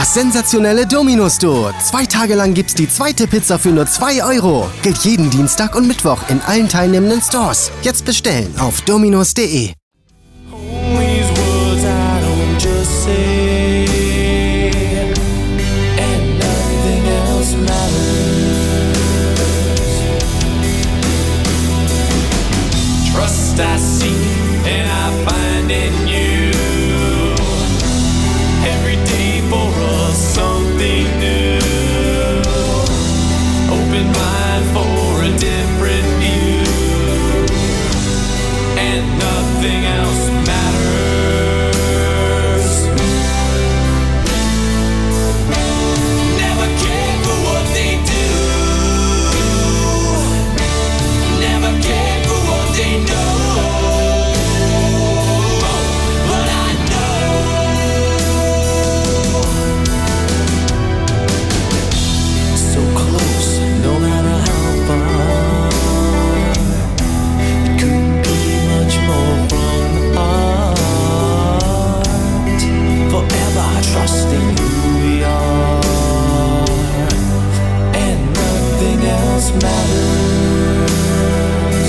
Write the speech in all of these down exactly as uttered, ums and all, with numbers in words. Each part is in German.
Das sensationelle Domino-Store. Zwei Tage lang gibt's die zweite Pizza für nur zwei Euro. Gilt jeden Dienstag und Mittwoch in allen teilnehmenden Stores. Jetzt bestellen auf dominos punkt de. I seek and I find in you every day for us something new. Open mind for a different view, and nothing else matters. Never cared for what they do. Never cared for what they know. Trusting who we are, and nothing else matters.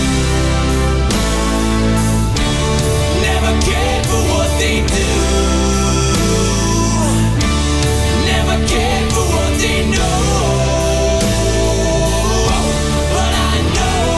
Never cared for what they do. Never cared for what they know. But I know.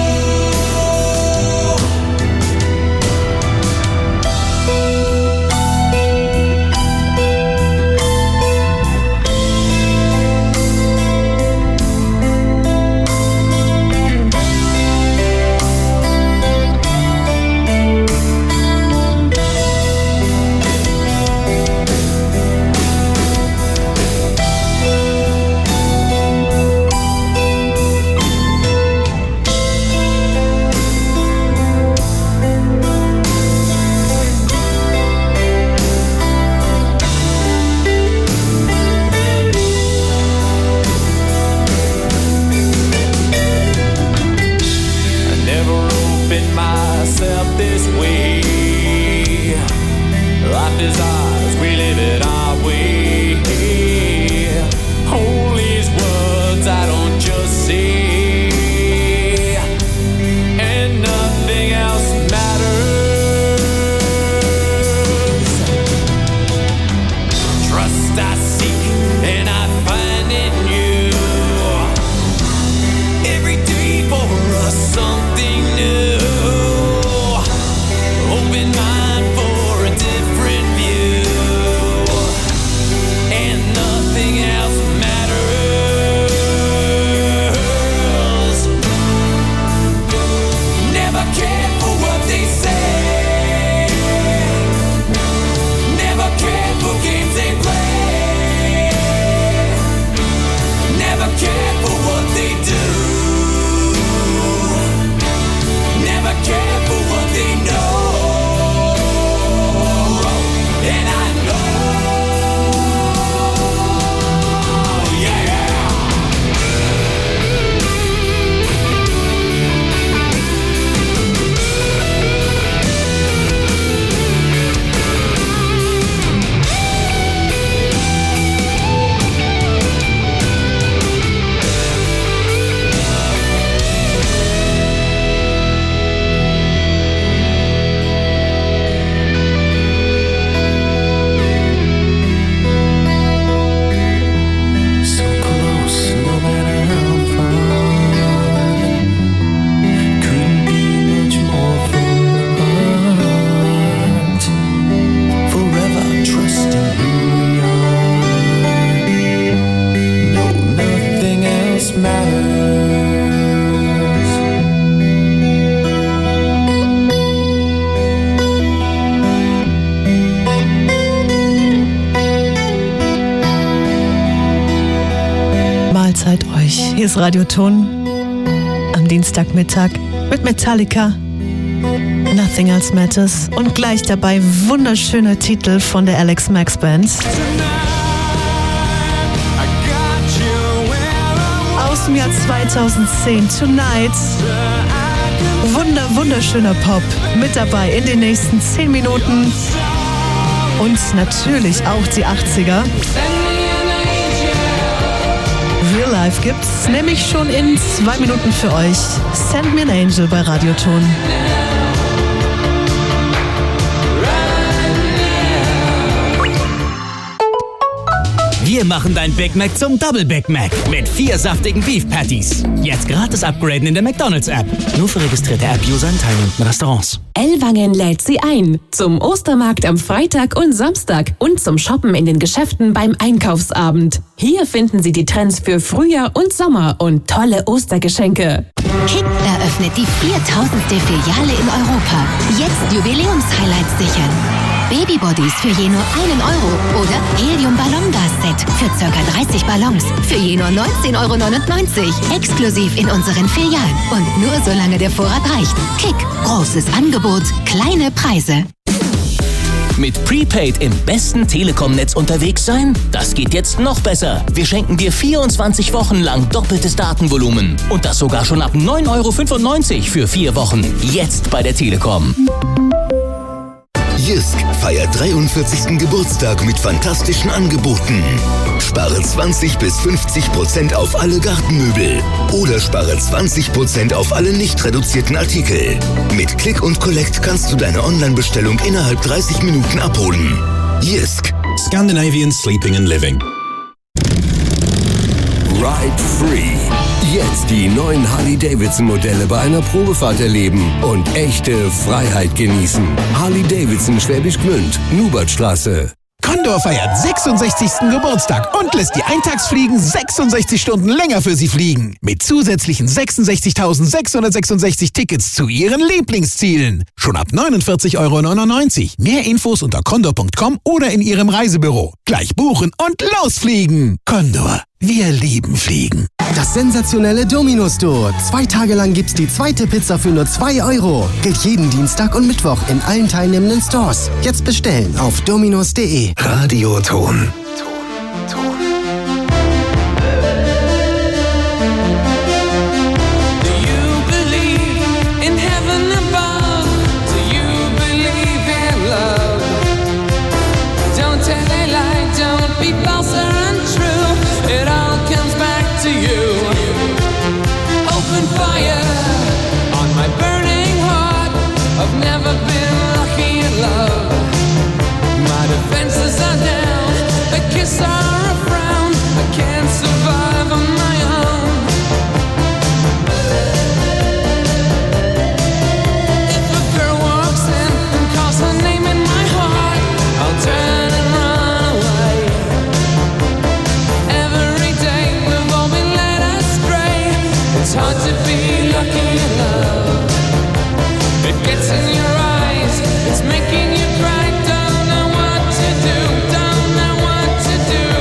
Hier ist Radioton am Dienstagmittag mit Metallica, Nothing Else Matters, und gleich dabei wunderschöner Titel von der Alex Max Band. Aus dem Jahr zweitausendzehn, Tonight. Wunder, wunderschöner Pop mit dabei in den nächsten zehn Minuten. Und natürlich auch die achtziger. Real Life gibt's nämlich schon in zwei Minuten für euch. Send Me an Angel bei Radioton. Wir machen dein Big Mac zum Double Big Mac mit vier saftigen Beef Patties. Jetzt gratis upgraden in der McDonald's-App. Nur für registrierte App-User in teilnehmenden Restaurants. Ellwangen lädt Sie ein zum Ostermarkt am Freitag und Samstag und zum Shoppen in den Geschäften beim Einkaufsabend. Hier finden Sie die Trends für Frühjahr und Sommer und tolle Ostergeschenke. Kick eröffnet die viertausendste Filiale in Europa. Jetzt Jubiläums-Highlights sichern. Babybodies für je nur einen Euro oder Helium-Ballongas-Set für ca. dreißig Ballons für je nur neunzehn Euro neunundneunzig. Exklusiv in unseren Filialen und nur solange der Vorrat reicht. Kick, großes Angebot, kleine Preise. Mit Prepaid im besten Telekom-Netz unterwegs sein? Das geht jetzt noch besser. Wir schenken dir vierundzwanzig Wochen lang doppeltes Datenvolumen. Und das sogar schon ab neun Euro fünfundneunzig für vier Wochen. Jetzt bei der Telekom. Jysk feiert dreiundvierzigsten Geburtstag mit fantastischen Angeboten. Spare zwanzig bis fünfzig Prozent auf alle Gartenmöbel oder spare zwanzig Prozent auf alle nicht reduzierten Artikel. Mit Click und Collect kannst du deine Online-Bestellung innerhalb dreißig Minuten abholen. Jysk. Scandinavian Sleeping and Living. Ride Free. Jetzt die neuen Harley-Davidson-Modelle bei einer Probefahrt erleben und echte Freiheit genießen. Harley-Davidson Schwäbisch Gmünd, Nubertstraße. Condor feiert sechsundsechzigsten Geburtstag und lässt die Eintagsfliegen sechsundsechzig Stunden länger für Sie fliegen. Mit zusätzlichen sechsundsechzigtausendsechshundertsechsundsechzig Tickets zu Ihren Lieblingszielen. Schon ab neunundvierzig Euro neunundneunzig. Mehr Infos unter condor punkt com oder in Ihrem Reisebüro. Gleich buchen und losfliegen. Condor. Wir lieben Fliegen. Das sensationelle Domino-Store. Zwei Tage lang gibt's die zweite Pizza für nur zwei Euro. Gilt jeden Dienstag und Mittwoch in allen teilnehmenden Stores. Jetzt bestellen auf dominos punkt de. Radioton. Making you cry, don't know what to do, don't know what to do.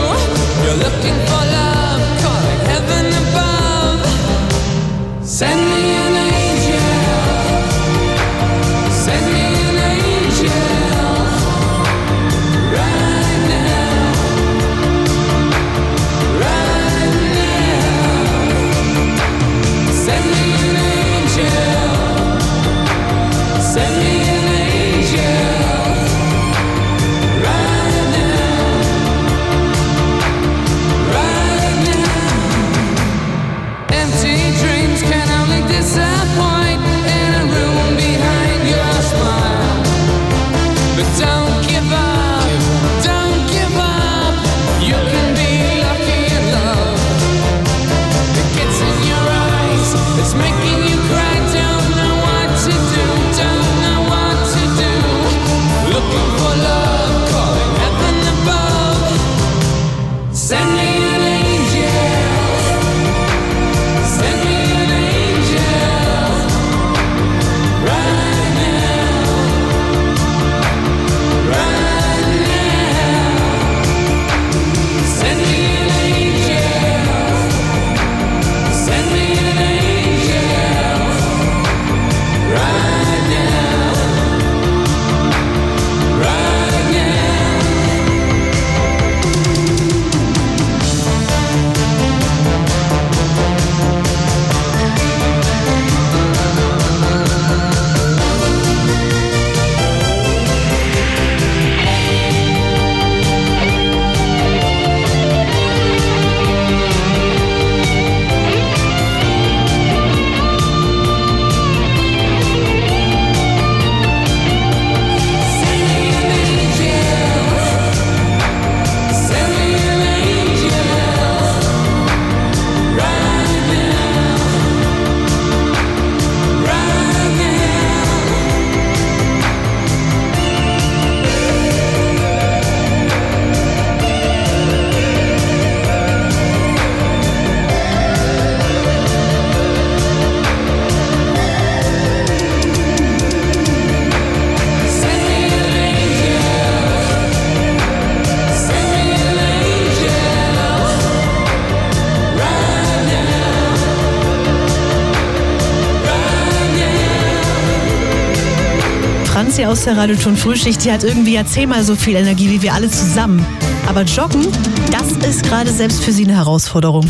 Franzi aus der Radioton Frühschicht, die hat irgendwie ja zehnmal so viel Energie wie wir alle zusammen. Aber Joggen, das ist gerade selbst für sie eine Herausforderung.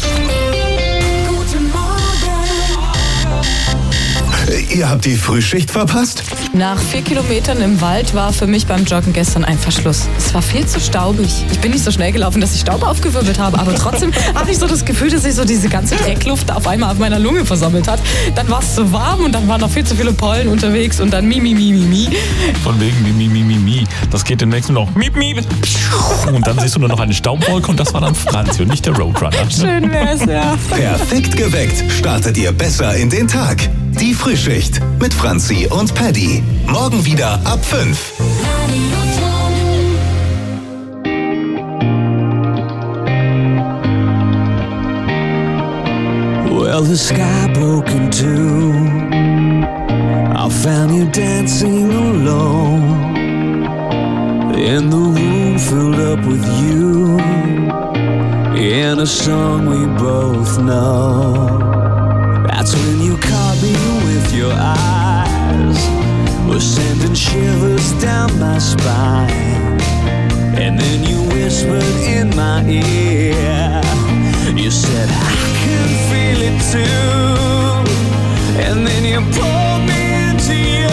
Ihr habt die Frühschicht verpasst? Nach vier Kilometern im Wald war für mich beim Joggen gestern ein Verschluss. Es war viel zu staubig. Ich bin nicht so schnell gelaufen, dass ich Staub aufgewirbelt habe, aber trotzdem hatte ich so das Gefühl, dass sich so diese ganze Dreckluft auf einmal auf meiner Lunge versammelt hat. Dann war es so warm und dann waren noch viel zu viele Pollen unterwegs und dann mi, mi, mi, mi, mi. Von wegen mi, mi, mi, mi, mi. Das geht demnächst nur noch miep, miep. Und dann siehst du nur noch eine Staubwolke und das war dann Franzi und nicht der Roadrunner. Schön wär's, ja. Perfekt geweckt startet ihr besser in den Tag. Die Frühschicht mit Franzi und Paddy. Morgen wieder ab fünf. Well, the sky broke in two. I found you dancing alone. And the room filled up with you. In a song we both know. That's when you caught me with your eyes, was sending shivers down my spine. And then you whispered in my ear, you said I can feel it too. And then you pulled me into you.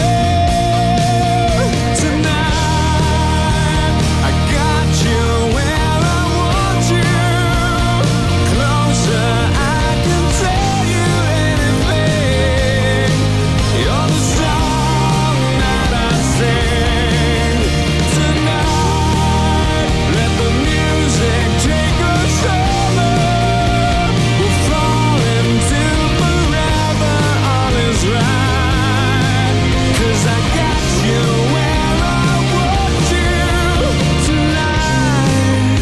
Tonight I got you where I want you. Closer, I can tell you anything. You're the song that I sing. Tonight, let the music take us over. We'll fall into forever, all is right. 'Cause I got you where I want you tonight.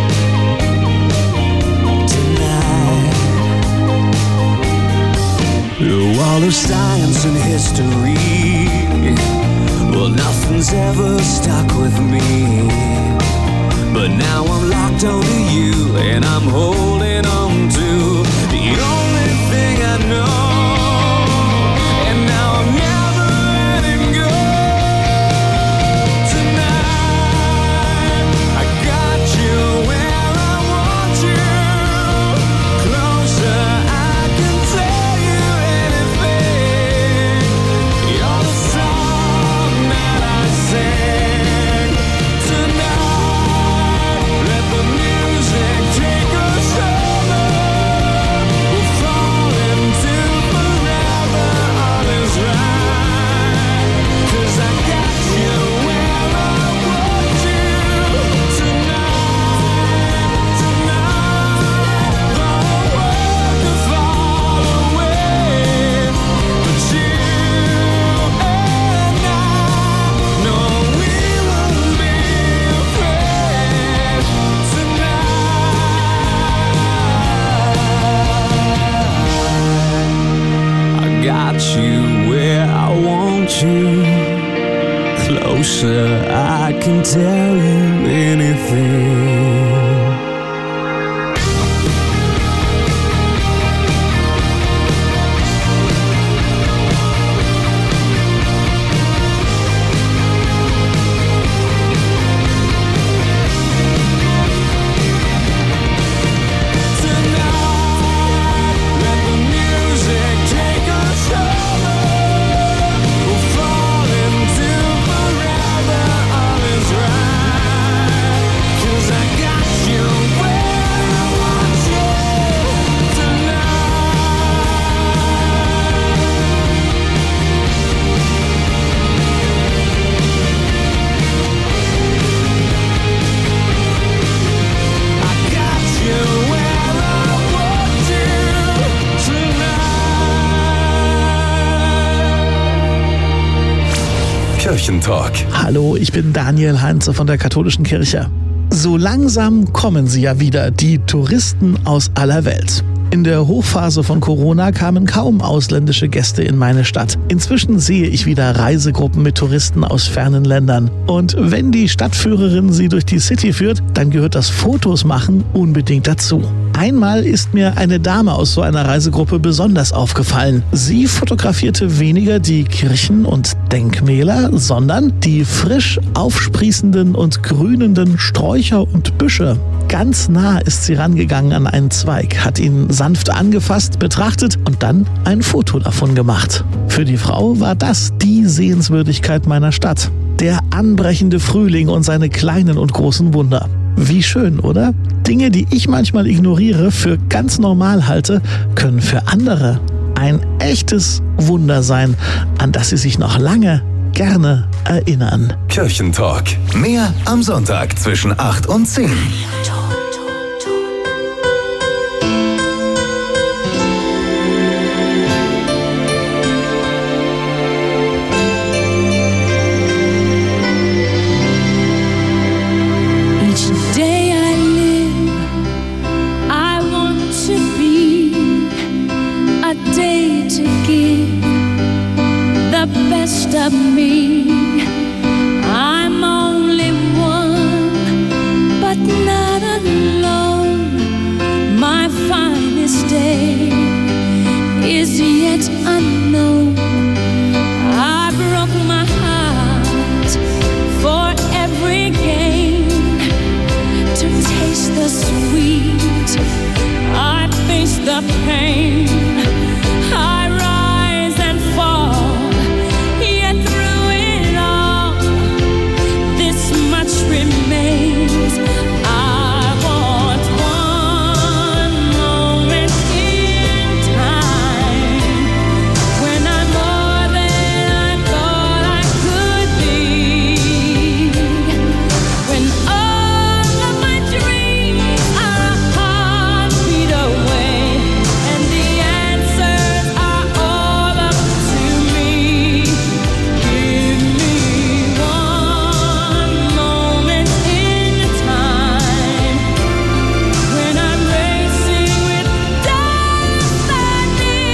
Tonight. Through all of science and history, well, nothing's ever stuck with me. But now I'm locked onto you, and I'm holding on to the only thing I know. And now I'm never letting go. Tonight I got you where I want you. Closer, I can tell you anything. You're the song that I sing. Tonight, let the music take us over. We'll fall into forever, all is right. 'Cause I got you where I want you tonight, tonight. The world could fall away, but you and I know we won't be afraid tonight. I got you where I want you. Closer, I can tell you anything. Kirchentalk. Hallo, ich bin Daniel Heinze von der Katholischen Kirche. So langsam kommen sie ja wieder, die Touristen aus aller Welt. In der Hochphase von Corona kamen kaum ausländische Gäste in meine Stadt. Inzwischen sehe ich wieder Reisegruppen mit Touristen aus fernen Ländern. Und wenn die Stadtführerin sie durch die City führt, dann gehört das Fotos machen unbedingt dazu. Einmal ist mir eine Dame aus so einer Reisegruppe besonders aufgefallen. Sie fotografierte weniger die Kirchen und Denkmäler, sondern die frisch aufsprießenden und grünenden Sträucher und Büsche. Ganz nah ist sie rangegangen an einen Zweig, hat ihn sanft angefasst, betrachtet und dann ein Foto davon gemacht. Für die Frau war das die Sehenswürdigkeit meiner Stadt. Der anbrechende Frühling und seine kleinen und großen Wunder. Wie schön, oder? Dinge, die ich manchmal ignoriere, für ganz normal halte, können für andere ein echtes Wunder sein, an das sie sich noch lange gerne erinnern. Kirchentalk. Mehr am Sonntag zwischen acht und zehn. Of me, I'm only one, but not alone. My finest day is yet unknown. I broke my heart for every gain to taste the sweet. I face the pain. I rise and fall. Remains. I want one moment in time when I'm more than I thought I could be. When all of my dreams are a heartbeat away, and the answers are all up to me. Give me one moment in time when I'm racing with destiny.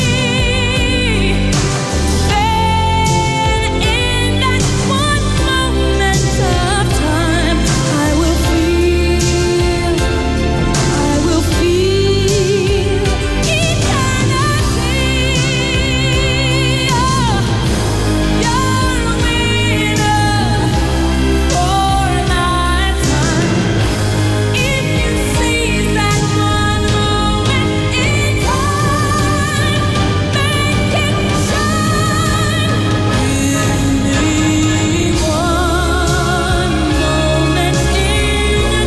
Then in that one moment of time, I will feel, I will feel eternity. Oh, you're a winner for a lifetime. If you seize that one moment in time, make it shine. Give me one moment in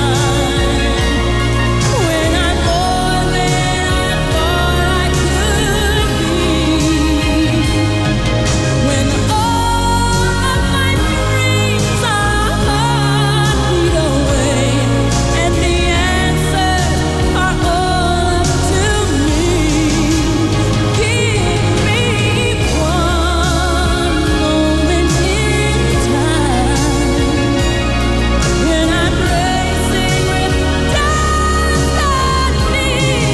time when I'm more than I thought I could be. When all of my dreams are a heartbeat away, and the answers are all up to me. Give me one moment in time when I'm racing with destiny.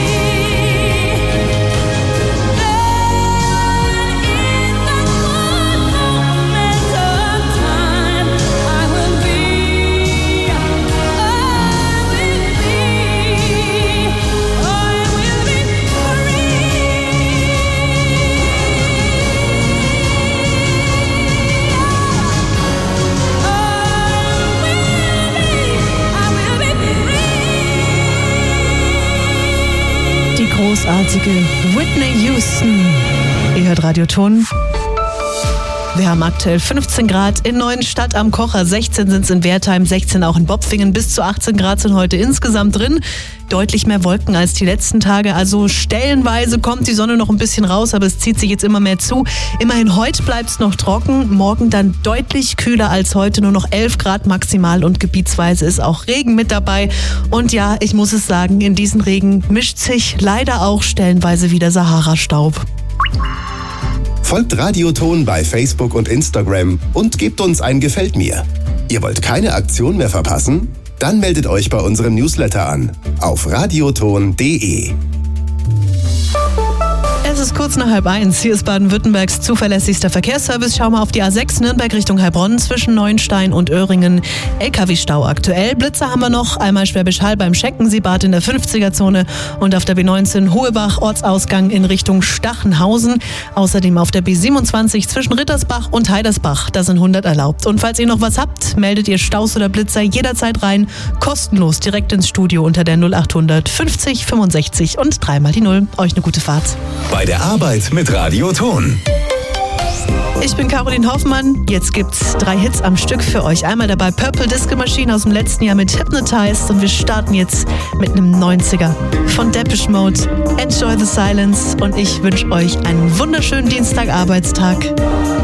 Then in that one moment of time, I will be, I will be, I will be Die großartige Whitney Houston. Ihr hört Radio Ton. Wir haben aktuell fünfzehn Grad in Neuenstadt am Kocher, sechzehn sind es in Wertheim, sechzehn auch in Bopfingen, bis zu achtzehn Grad sind heute insgesamt drin. Deutlich mehr Wolken als die letzten Tage, also stellenweise kommt die Sonne noch ein bisschen raus, aber es zieht sich jetzt immer mehr zu. Immerhin heute bleibt es noch trocken, morgen dann deutlich kühler als heute, nur noch elf Grad maximal und gebietsweise ist auch Regen mit dabei. Und ja, ich muss es sagen, in diesen Regen mischt sich leider auch stellenweise wieder Sahara-Staub. Folgt Radioton bei Facebook und Instagram und gebt uns ein Gefällt mir. Ihr wollt keine Aktion mehr verpassen? Dann meldet euch bei unserem Newsletter an auf radioton punkt de. Es ist kurz nach halb eins. Hier ist Baden-Württembergs zuverlässigster Verkehrsservice. Schauen wir auf die A sechs Nürnberg Richtung Heilbronn zwischen Neuenstein und Öhringen. L K W-Stau aktuell. Blitzer haben wir noch. Einmal Schwäbisch Hall beim Scheckenseebad in der fünfziger-Zone und auf der B neunzehn Hohebach Ortsausgang in Richtung Stachenhausen. Außerdem auf der B siebenundzwanzig zwischen Rittersbach und Heidersbach. Da sind hundert erlaubt. Und falls ihr noch was habt, meldet ihr Staus oder Blitzer jederzeit rein. Kostenlos direkt ins Studio unter der null achthundert fünfzig fünfundsechzig und dreimal die Null. Euch eine gute Fahrt. Bei der Arbeit mit Radio Ton. Ich bin Caroline Hoffmann. Jetzt gibt's drei Hits am Stück für euch. Einmal dabei Purple Disco Machine aus dem letzten Jahr mit Hypnotized und wir starten jetzt mit einem neunziger von Depeche Mode. Enjoy the Silence und ich wünsche euch einen wunderschönen Dienstag-Arbeitstag.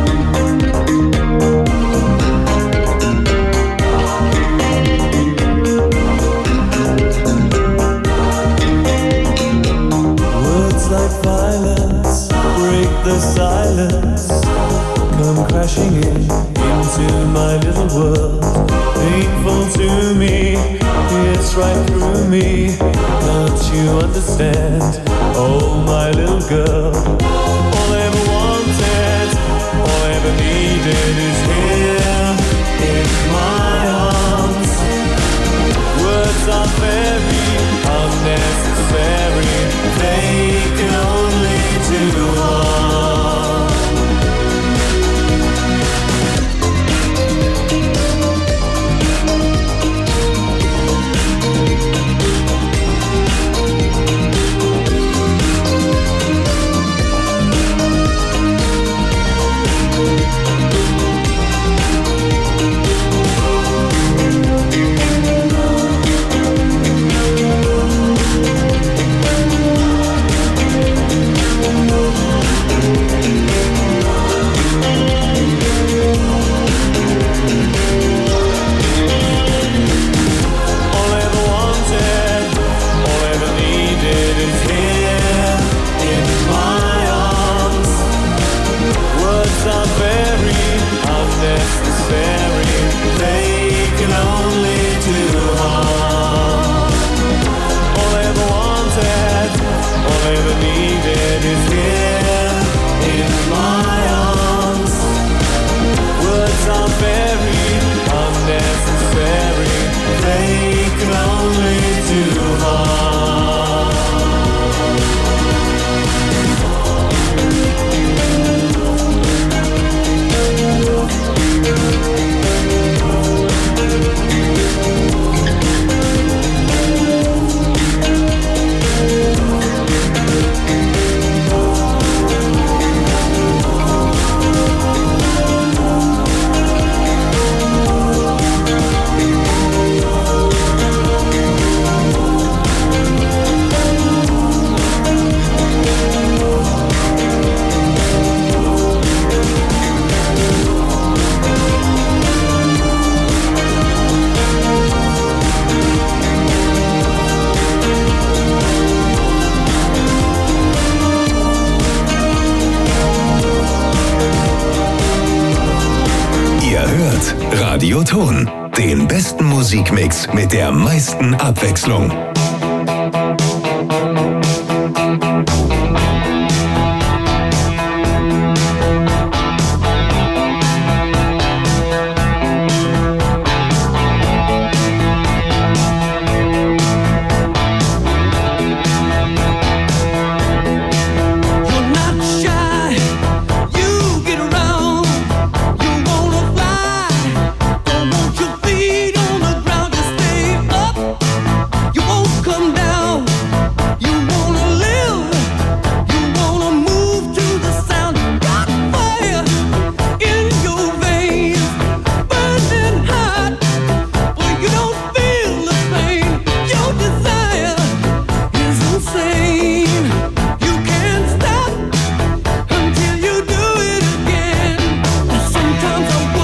Like violence, break the silence, come crashing in into my little world. Painful to me, it's right through me. Don't you understand? Oh, my little girl. All I ever wanted, all I ever needed is here in my arms. Words are very unnecessary. They can only do harm. Radio Ton, den besten Musikmix mit der meisten Abwechslung.